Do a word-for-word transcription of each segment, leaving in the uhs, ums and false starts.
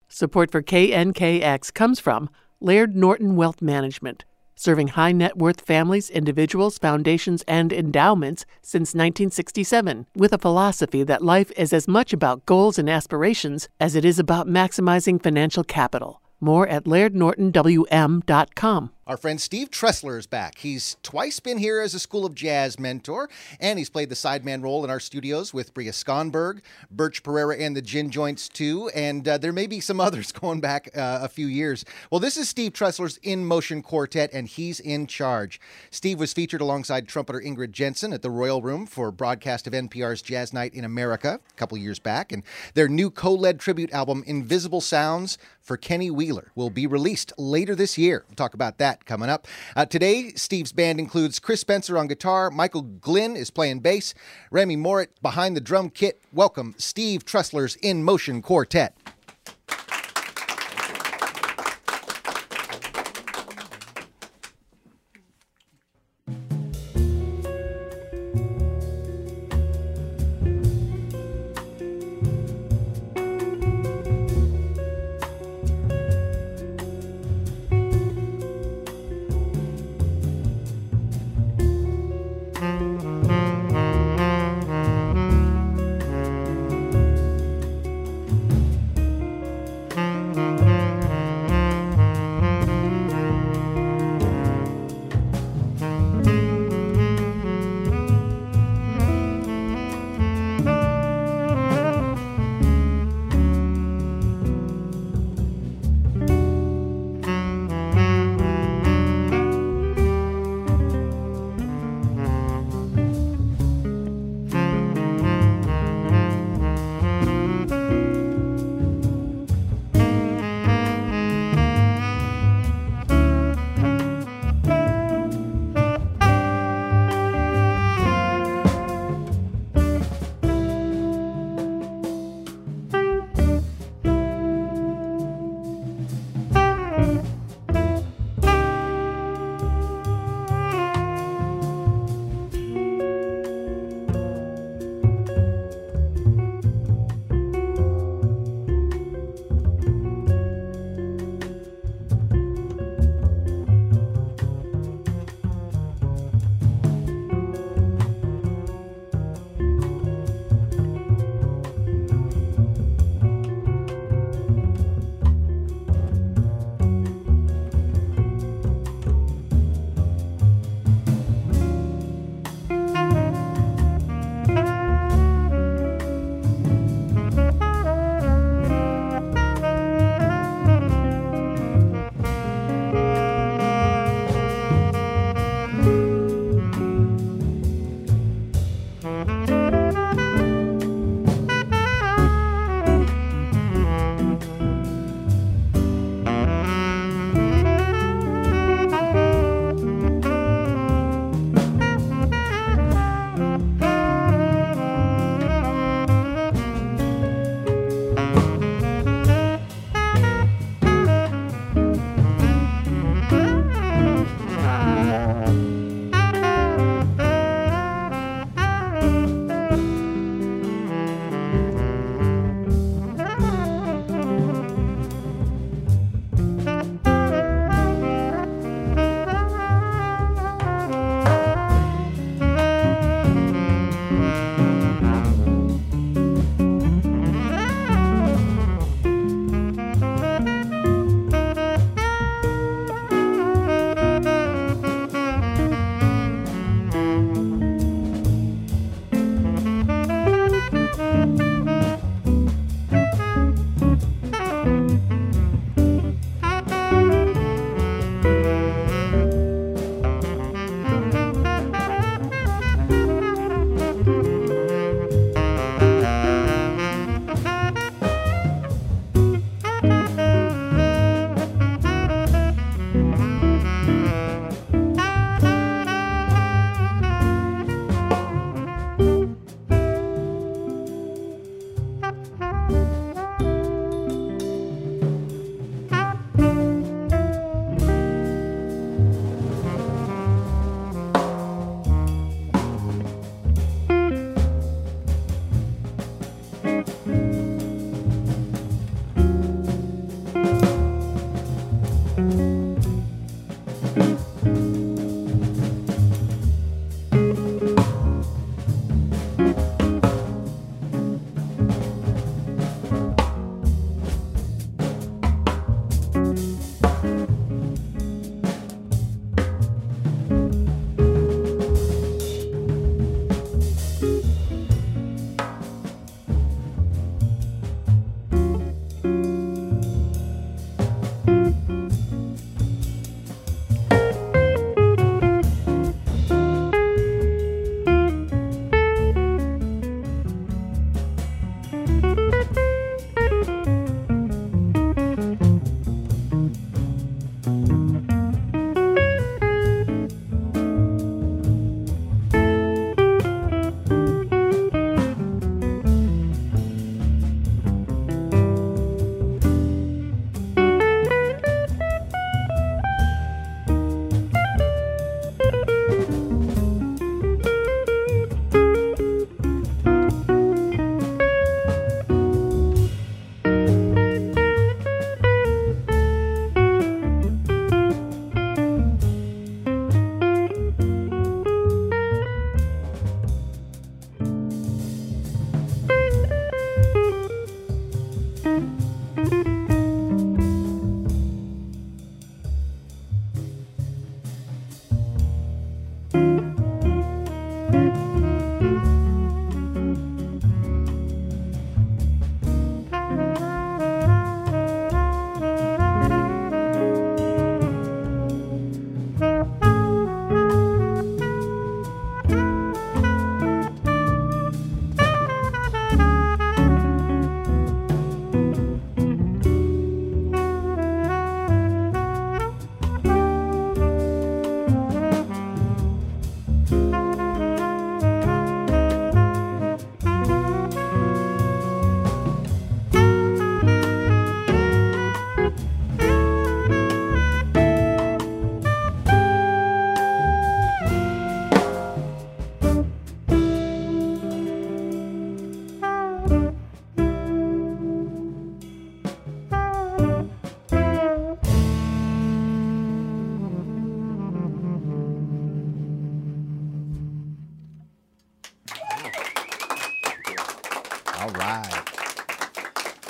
Support for K N K X comes from Laird Norton Wealth Management, serving high net worth families, individuals, foundations, and endowments since nineteen sixty-seven, with a philosophy that life is as much about goals and aspirations as it is about maximizing financial capital. More at laird norton w m dot com. Our friend Steve Tressler is back. He's twice been here as a School of Jazz mentor, and he's played the sideman role in our studios with Bria Skonberg, Birch Pereira and the Gin Joints too, and uh, there may be some others going back uh, a few years. Well, this is Steve Tressler's In Motion Quartet, and he's in charge. Steve was featured alongside trumpeter Ingrid Jensen at the Royal Room for a broadcast of N P R's Jazz Night in America a couple years back, and their new co-led tribute album, Invisible Sounds for Kenny Wheeler, will be released later this year. We'll talk about that coming up. Uh, today, Steve's band includes Chris Spencer on guitar, Michael Glynn is playing bass, Remy Morit behind the drum kit. Welcome, Steve Tressler's In Motion Quartet.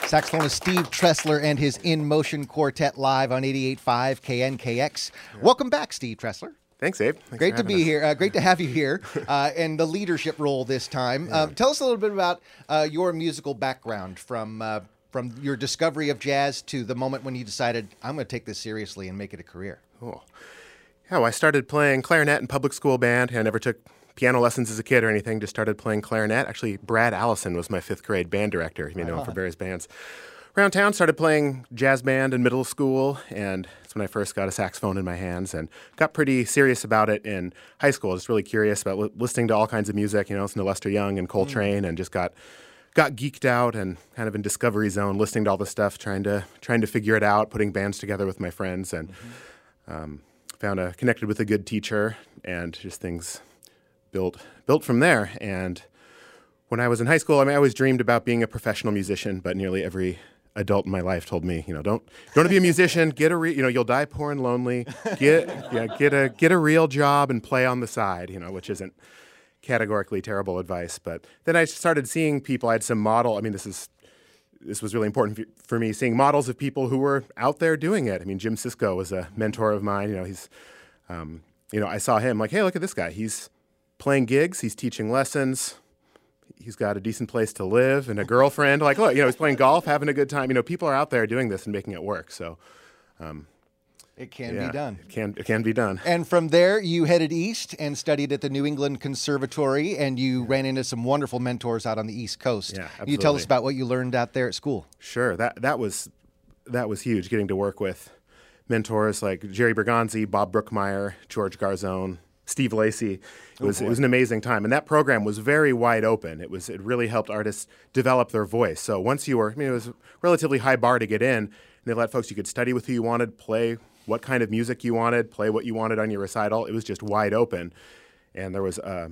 Saxophonist Steve Tressler and his In Motion Quartet live on eighty-eight point five K N K X. Yeah. Welcome back, Steve Tressler. Thanks, Abe. Thanks great to be us. here. Uh, great to have you here, uh, and the leadership role this time. Yeah. Um, tell us a little bit about uh, your musical background from uh, from your discovery of jazz to the moment when you decided, I'm going to take this seriously and make it a career. Cool. Yeah, well, I started playing clarinet in public school band. I never took piano lessons as a kid or anything, just started playing clarinet. Actually, Brad Allison was my fifth grade band director. You may know him for various bands. Around town, started playing jazz band in middle school, and that's when I first got a saxophone in my hands and got pretty serious about it in high school. Just really curious about li- listening to all kinds of music, you know, listening to Lester Young and Coltrane, mm. and just got got geeked out and kind of in discovery zone, listening to all this stuff, trying to trying to figure it out, putting bands together with my friends, and mm-hmm. um, found a connected with a good teacher, and just things built built from there. And when I was in high school, I mean, I always dreamed about being a professional musician, but nearly every adult in my life told me, you know, don't don't want to be a musician. Get a re- you know, you'll die poor and lonely. Get yeah, get a get a real job and play on the side. You know, which isn't categorically terrible advice. But then I started seeing people. I had some model. I mean, this is this was really important for me, seeing models of people who were out there doing it. I mean, Jim Sisko was a mentor of mine. You know, he's, um, you know, I saw him like, hey, look at this guy. He's playing gigs. He's teaching lessons. He's got a decent place to live and a girlfriend. Like, look, you know, he's playing golf, having a good time. You know, people are out there doing this and making it work. So, um, it can yeah, be done. It can it can be done. And from there, you headed east and studied at the New England Conservatory, and you yeah. ran into some wonderful mentors out on the East Coast. Yeah, absolutely. Can you tell us about what you learned out there at school? Sure. That that was that was huge. Getting to work with mentors like Jerry Bergonzi, Bob Brookmeyer, George Garzone, Steve Lacy. It was, oh it was an amazing time. And that program was very wide open. It was it really helped artists develop their voice. So once you were, I mean, it was a relatively high bar to get in, and they let folks, you could study with who you wanted, play what kind of music you wanted, play what you wanted on your recital. It was just wide open. And there was uh,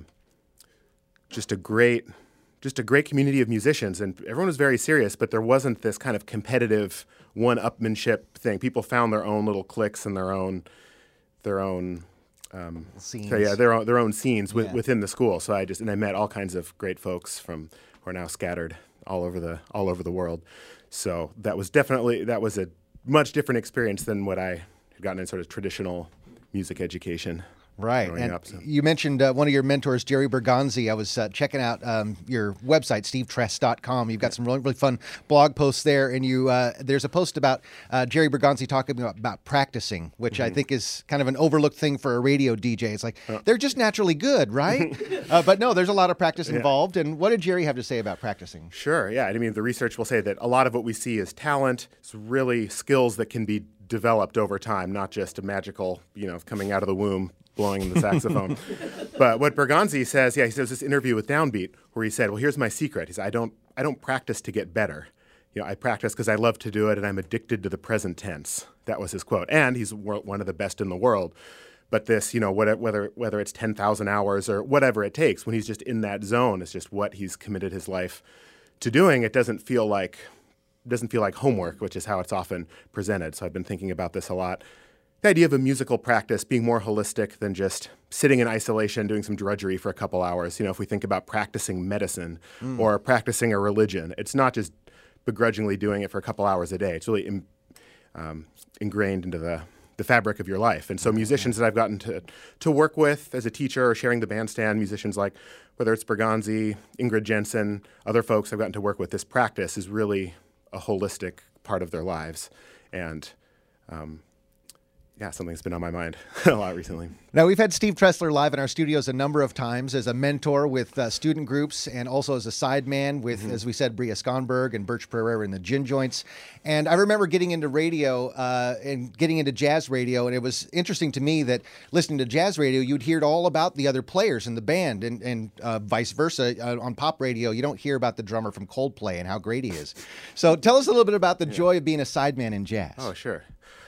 just a great just a great community of musicians, and everyone was very serious, but there wasn't this kind of competitive one-upmanship thing. People found their own little cliques and their own their own Um, scenes. So yeah, their own, their own scenes with, yeah. within the school. So I just and I met all kinds of great folks from who are now scattered all over the all over the world. So that was definitely that was a much different experience than what I had gotten in sort of traditional music education. Right. And up, so. You mentioned uh, one of your mentors, Jerry Bergonzi. I was uh, checking out um, your website, steve tress dot com. You've got some really, really fun blog posts there. And you uh, there's a post about uh, Jerry Bergonzi talking about, about practicing, which mm-hmm. I think is kind of an overlooked thing for a radio D J. It's like, oh. they're just naturally good, right? uh, but no, there's a lot of practice involved. Yeah. And what did Jerry have to say about practicing? Sure. Yeah. I mean, the research will say that a lot of what we see is talent. It's really skills that can be developed over time, not just a magical, you know, coming out of the womb blowing the saxophone. But what Bergonzi says, yeah, he says this interview with Downbeat where he said, well, here's my secret. He said, I don't, I don't practice to get better. You know, I practice because I love to do it and I'm addicted to the present tense. That was his quote. And he's one of the best in the world. But this, you know, whether whether it's ten thousand hours or whatever it takes, when he's just in that zone, it's just what he's committed his life to doing. It doesn't feel like, doesn't feel like homework, which is how it's often presented. So I've been thinking about this a lot. The idea of a musical practice being more holistic than just sitting in isolation doing some drudgery for a couple hours. You know, if we think about practicing medicine mm. or practicing a religion, it's not just begrudgingly doing it for a couple hours a day. It's really in, um, ingrained into the, the fabric of your life. And so musicians that I've gotten to, to work with as a teacher or sharing the bandstand, musicians like whether it's Bergonzi, Ingrid Jensen, other folks I've gotten to work with, this practice is really a holistic part of their lives. And um, yeah, something's been on my mind a lot recently. Now, we've had Steve Tressler live in our studios a number of times as a mentor with uh, student groups and also as a sideman with, mm-hmm. as we said, Bria Skonberg and Birch Pereira in the Gin Joints. And I remember getting into radio uh, and getting into jazz radio, and it was interesting to me that listening to jazz radio, you'd hear all about the other players in the band and, and uh, vice versa. Uh, on pop radio, you don't hear about the drummer from Coldplay and how great he is. So tell us a little bit about the yeah. joy of being a sideman in jazz. Oh, sure.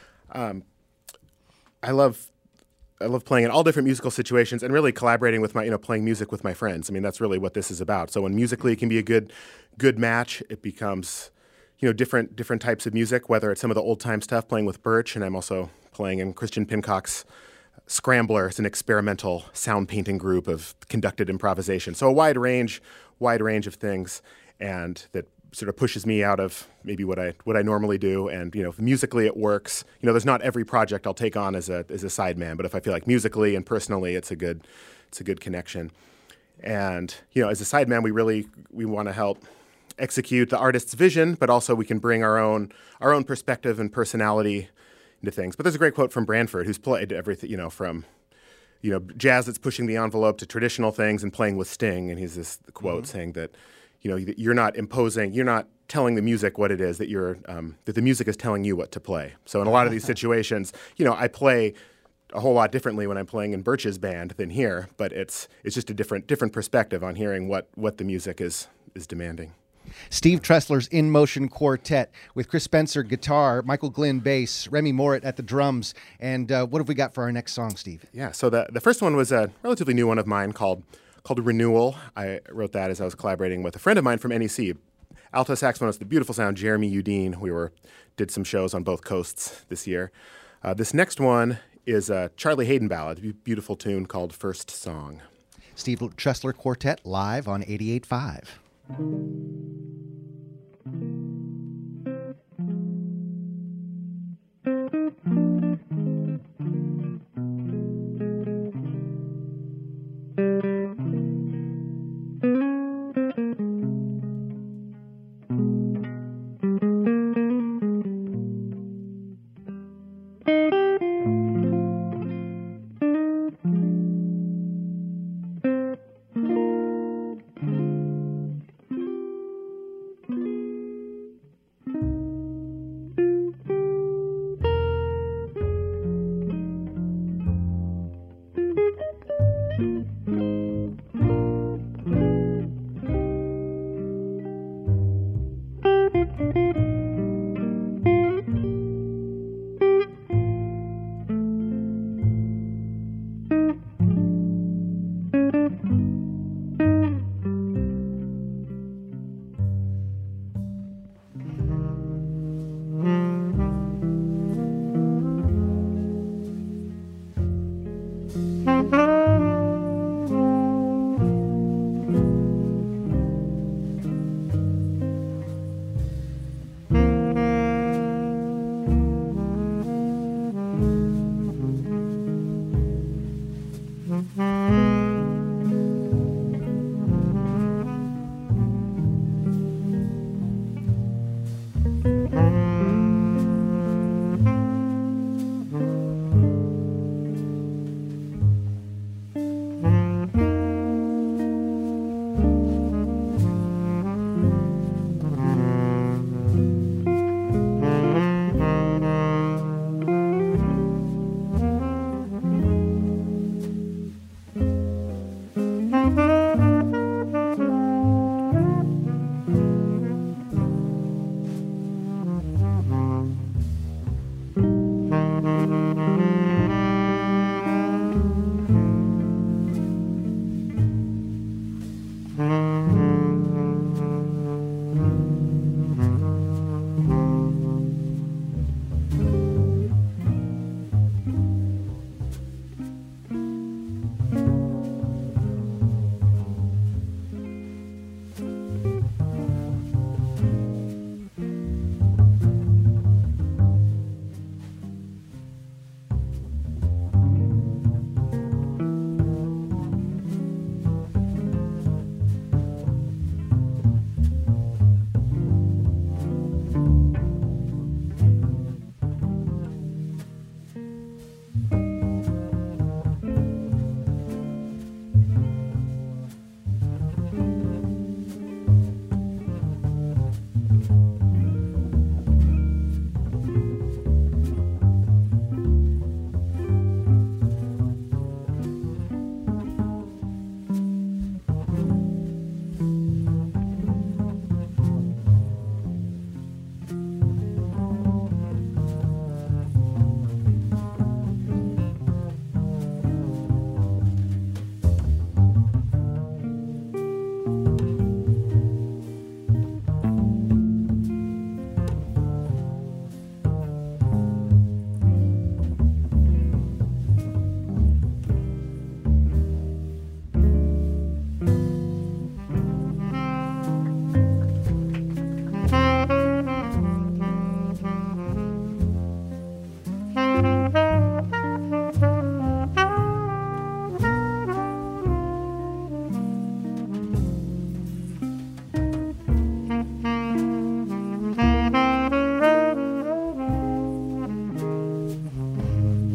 Um, I love I love playing in all different musical situations and really collaborating with my, you know, playing music with my friends. I mean, that's really what this is about. So when musically it can be a good good match, it becomes, you know, different different types of music, whether it's some of the old-time stuff, playing with Birch, and I'm also playing in Christian Pincock's Scrambler. It's an experimental sound painting group of conducted improvisation. So a wide range, wide range of things, and that sort of pushes me out of maybe what I what I normally do. And you know, musically it works. You know, there's not every project I'll take on as a as a sideman, but if I feel like musically and personally, it's a good it's a good connection. And you know, as a sideman, we really we want to help execute the artist's vision, but also we can bring our own our own perspective and personality into things. But there's a great quote from Branford, who's played everything, you know, from you know jazz that's pushing the envelope to traditional things and playing with Sting. And he's this quote mm-hmm. saying that you know you're not imposing, you're not telling the music what it is, that you're um, that the music is telling you what to play. So in a lot of these situations, you know, I play a whole lot differently when I'm playing in Birch's band than here, but it's it's just a different different perspective on hearing what what the music is is demanding. Steve Tressler's In Motion Quartet with Chris Spencer guitar, Michael Glynn bass, Remy Morit at the drums. And uh, what have we got for our next song, Steve? Yeah, so the the first one was a relatively new one of mine called called Renewal. I wrote that as I was collaborating with a friend of mine from N E C, alto saxophonist, the beautiful sound, Jeremy Udine. We were did some shows on both coasts this year. Uh, this next one is a Charlie Haydn ballad, a beautiful tune called First Song. Steve Tressler Quartet live on eighty-eight point five.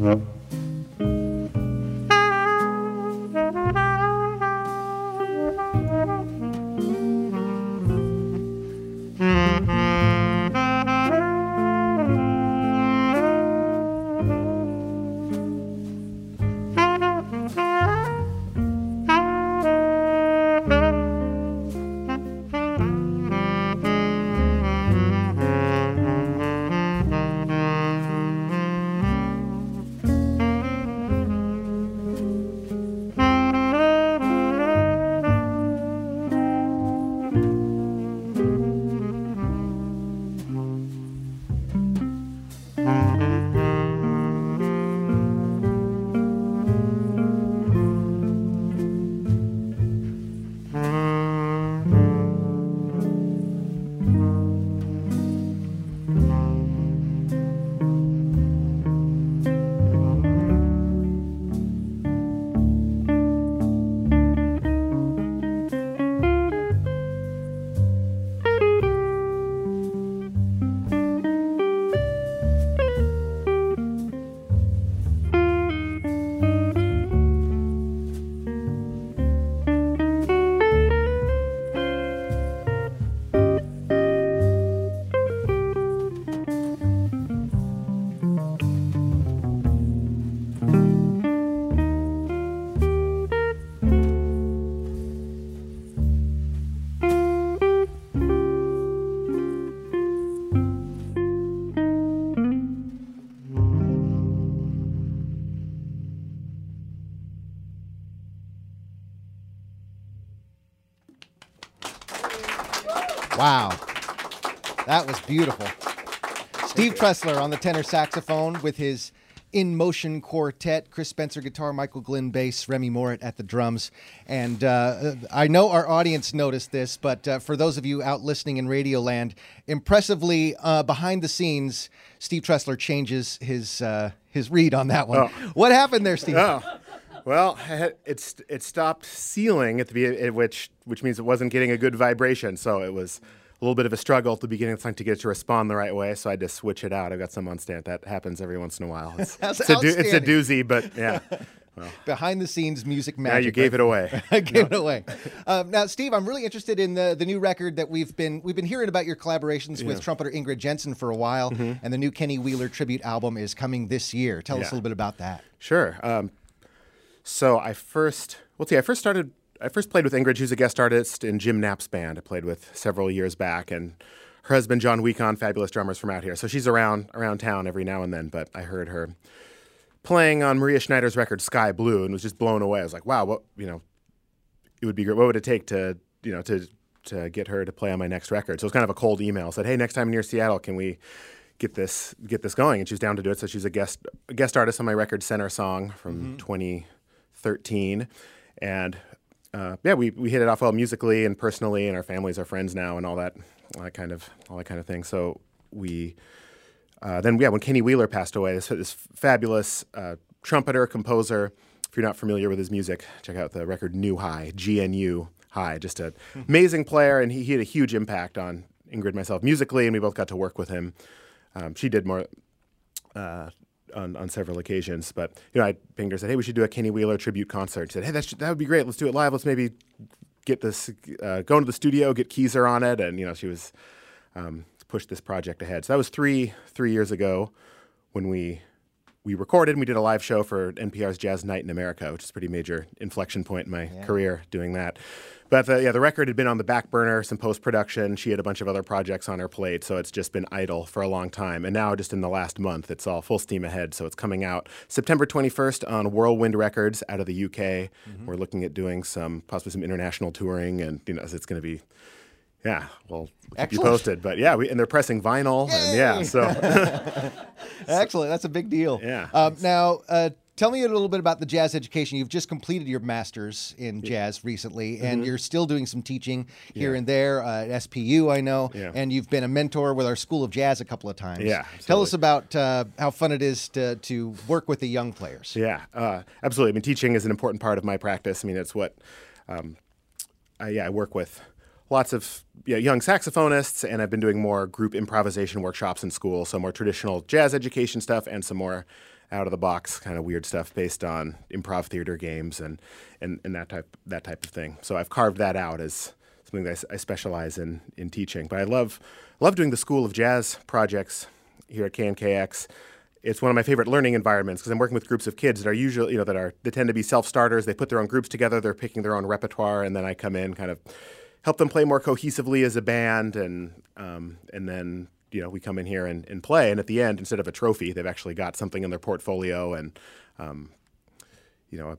Wow. That was beautiful. Steve Tressler on the tenor saxophone with his In Motion Quartet, Chris Spencer guitar, Michael Glynn bass, Remy Morit at the drums. And uh, I know our audience noticed this, but uh, for those of you out listening in Radio Land, impressively uh, behind the scenes, Steve Tressler changes his uh, his read on that one. Oh. What happened there, Steve? Oh. Well, it's it stopped sealing at the be- which which means it wasn't getting a good vibration. So it was a little bit of a struggle at the beginning of the song to get it to respond the right way. So I had to switch it out. I've got some on stand. That happens every once in a while. It's, That's it's, a, do- it's a doozy, but yeah. Well, behind the scenes music magic. Yeah, you gave right? it away. I gave no. it away. Um, now, Steve, I'm really interested in the the new record that we've been we've been hearing about your collaborations yeah. with trumpeter Ingrid Jensen for a while, mm-hmm. and the new Kenny Wheeler tribute album is coming this year. Tell yeah. us a little bit about that. Sure. Um, so I first, well, see, I first started. I first played with Ingrid, who's a guest artist in Jim Knapp's band. I played with several years back, and her husband John Weekon, fabulous drummers from out here. So she's around around town every now and then. But I heard her playing on Maria Schneider's record Sky Blue and was just blown away. I was like, wow, what, you know, it would be great. What would it take to, you know, to to get her to play on my next record? So it was kind of a cold email. I said, hey, next time near Seattle, can we get this get this going? And she was down to do it. So she's a guest a guest artist on my record Center Song from mm-hmm. twenty thirteen. And uh, yeah, we we hit it off well musically and personally, and our families are friends now and all that, all that kind of all that kind of thing. So we. Uh, then, yeah, when Kenny Wheeler passed away, this, this fabulous uh, trumpeter, composer. If you're not familiar with his music, check out the record New High, G N U High. Just an mm-hmm. amazing player, and he, he had a huge impact on Ingrid and myself musically, and we both got to work with him. Um, she did more uh, on, on several occasions, but you know, I pinged her and said, hey, we should do a Kenny Wheeler tribute concert. She said, hey, that, should, that would be great. Let's do it live. Let's maybe get this, uh, go into the studio, get Keezer on it, and you know, she was... Um, push this project ahead. So that was three three years ago when we we recorded and we did a live show for N P R's Jazz Night in America, which is a pretty major inflection point in my yeah. career doing that. But the, yeah, the record had been on the back burner, some post-production. She had a bunch of other projects on her plate, so it's just been idle for a long time. And now just in the last month, it's all full steam ahead. So it's coming out September twenty-first on Whirlwind Records out of the U K. Mm-hmm. We're looking at doing some, possibly some international touring, and you know, it's going to be Yeah, well, we'll keep you posted. But yeah, we, and they're pressing vinyl. Yay! And yeah, so. Excellent. That's a big deal. Yeah. Um, now, uh, tell me a little bit about the jazz education. You've just completed your master's in yeah. jazz recently, and mm-hmm. you're still doing some teaching here yeah. and there uh, at S P U, I know. Yeah. And you've been a mentor with our School of Jazz a couple of times. Yeah. Absolutely. Tell us about uh, how fun it is to, to work with the young players. Yeah, uh, absolutely. I mean, teaching is an important part of my practice. I mean, it's what um, I, yeah, I work with. Lots of yeah, young saxophonists, and I've been doing more group improvisation workshops in school, so more traditional jazz education stuff and some more out of the box kind of weird stuff based on improv theater games and, and, and that type that type of thing. So I've carved that out as something that I, s- I specialize in in teaching. But I love love doing the School of Jazz projects here at K N K X. It's one of my favorite learning environments because I'm working with groups of kids that are usually, you know, that are they tend to be self-starters. They put their own groups together. They're picking their own repertoire, and then I come in, kind of help them play more cohesively as a band, and um, and then you know we come in here and, and play. And at the end, instead of a trophy, they've actually got something in their portfolio, and um, you know,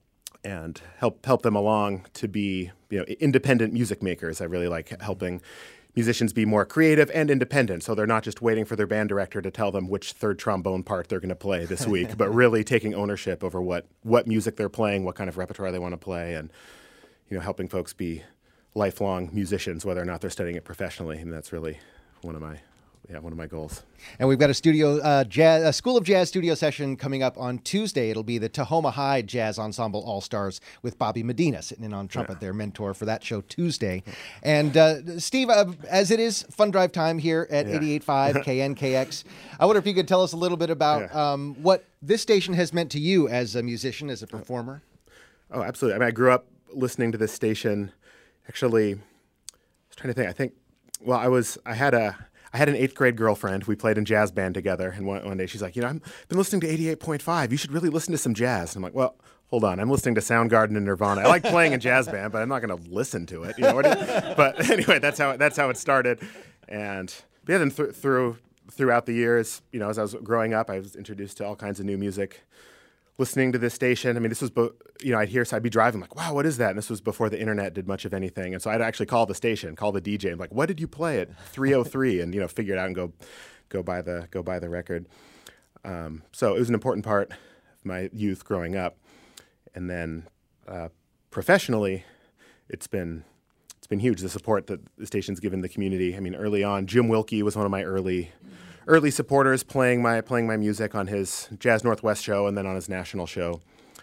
and help help them along to be you know independent music makers. I really like helping musicians be more creative and independent, so they're not just waiting for their band director to tell them which third trombone part they're going to play this week, but really taking ownership over what, what music they're playing, what kind of repertoire they want to play, and you know, helping folks be lifelong musicians, whether or not they're studying it professionally. And that's really one of my yeah one of my goals. And we've got a studio uh, jazz, a School of Jazz studio session coming up on Tuesday. It'll be the Tahoma High Jazz Ensemble All Stars with Bobby Medina sitting in on trumpet, yeah. their mentor for that show Tuesday. And uh, Steve, uh, as it is Fun Drive time here at yeah. eighty-eight point five K N K X, I wonder if you could tell us a little bit about yeah. um, what this station has meant to you as a musician, as a performer. Oh, absolutely. I mean, I grew up listening to this station. Actually, I was trying to think. I think, well, I was, I had a. I had an eighth grade girlfriend. We played in jazz band together. And one, one day she's like, you know, I've been listening to eighty-eight point five. You should really listen to some jazz. And I'm like, well, hold on. I'm listening to Soundgarden and Nirvana. I like playing in jazz band, but I'm not going to listen to it. You know, but anyway, that's how that's how it started. And yeah, then th- through throughout the years, you know, as I was growing up, I was introduced to all kinds of new music. Listening to this station, I mean, this was, bo- you know, I'd hear, so I'd be driving, like, wow, what is that? And this was before the internet did much of anything. And so I'd actually call the station, call the D J, and like, what did you play at three oh three? And, you know, figure it out and go go buy the go buy the record. Um, so it was an important part of my youth growing up. And then uh, professionally, it's been it's been huge, the support that the station's given the community. I mean, early on, Jim Wilkie was one of my early early supporters, playing my playing my music on his Jazz Northwest show and then on his national show.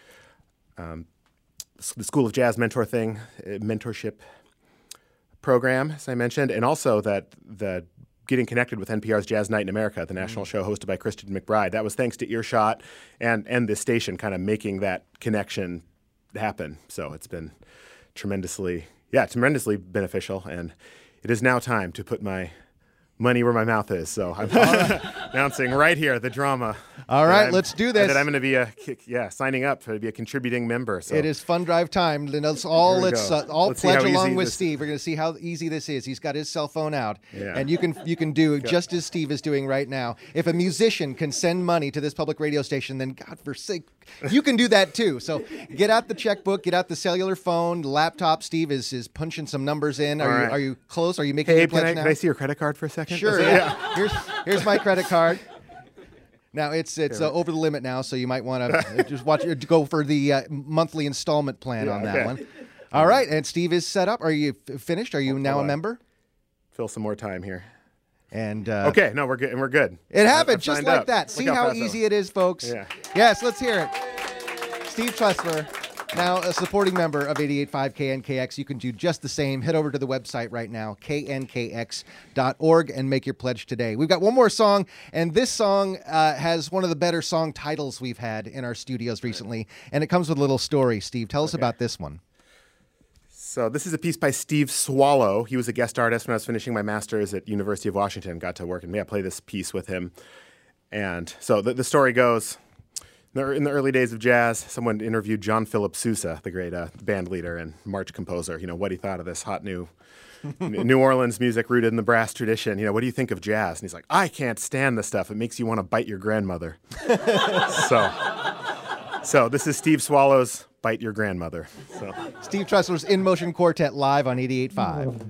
Um, the School of Jazz mentor thing, uh, mentorship program, as I mentioned, and also that the getting connected with N P R's Jazz Night in America, the national mm-hmm. show hosted by Christian McBride. That was thanks to Earshot and and this station kind of making that connection happen. So it's been tremendously, yeah, tremendously beneficial, and it is now time to put my money where my mouth is. So I'm announcing right here the drama. All right, let's do this. That I'm going to be a yeah signing up to be a contributing member. So it is Fun Drive time. Let's all let's uh, all let's pledge along with this... Steve. We're going to see how easy this is. He's got his cell phone out, yeah. and you can you can do just as Steve is doing right now. If a musician can send money to this public radio station, then God forsake, you can do that too. So get out the checkbook, get out the cellular phone, laptop. Steve is is punching some numbers in. Are all you right. are you close? Are you making hey, your pledge can I, now? Can I see your credit card for a second? Sure. Yeah. yeah. Here's here's my credit card. Now it's it's uh, over the limit now, so you might want to just watch it, go for the uh, monthly installment plan yeah, on that okay. one. All right, and Steve is set up. Are you f- finished? Are you oh, now a on. member? Fill some more time here. And uh, okay, no, we're good. And we're good. It happened I've just signed like up. that. Look See how fast easy it is, folks. Yeah. Yes, let's hear it. Steve Tressler, now a supporting member of eighty-eight point five K N K X. You can do just the same. Head over to the website right now, K N K X dot org, and make your pledge today. We've got one more song, and this song uh, has one of the better song titles we've had in our studios recently, and it comes with a little story. Steve, tell us okay. about this one. So this is a piece by Steve Swallow. He was a guest artist when I was finishing my master's at University of Washington. Got to work and yeah, play this piece with him. And so the, the story goes, in the early days of jazz, someone interviewed John Philip Sousa, the great uh, band leader and march composer, you know, what he thought of this hot new New Orleans music rooted in the brass tradition. You know, what do you think of jazz? And he's like, I can't stand this stuff. It makes you want to bite your grandmother. so, so this is Steve Swallow's Bite Your Grandmother. So. Steve Tressler's In Motion Quartet live on eighty-eight point five.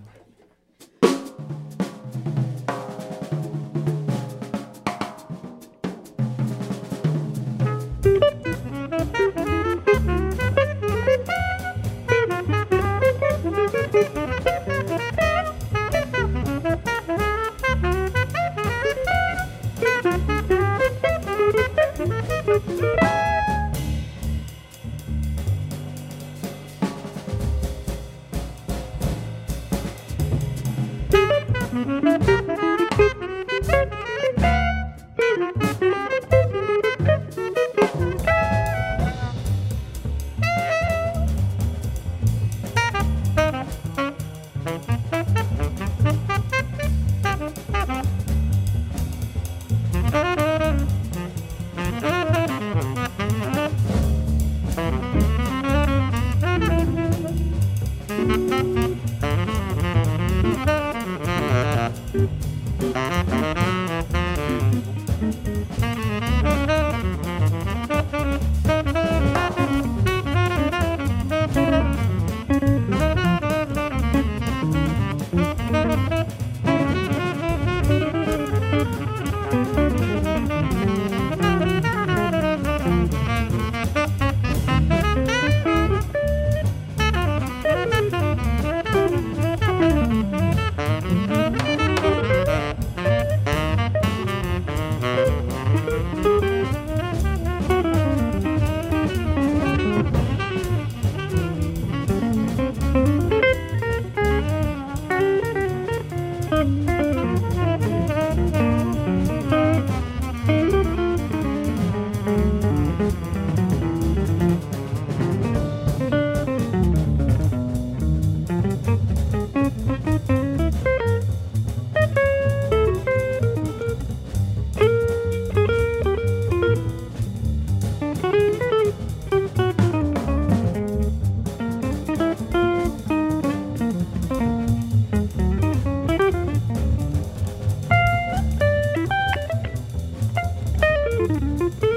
Bye.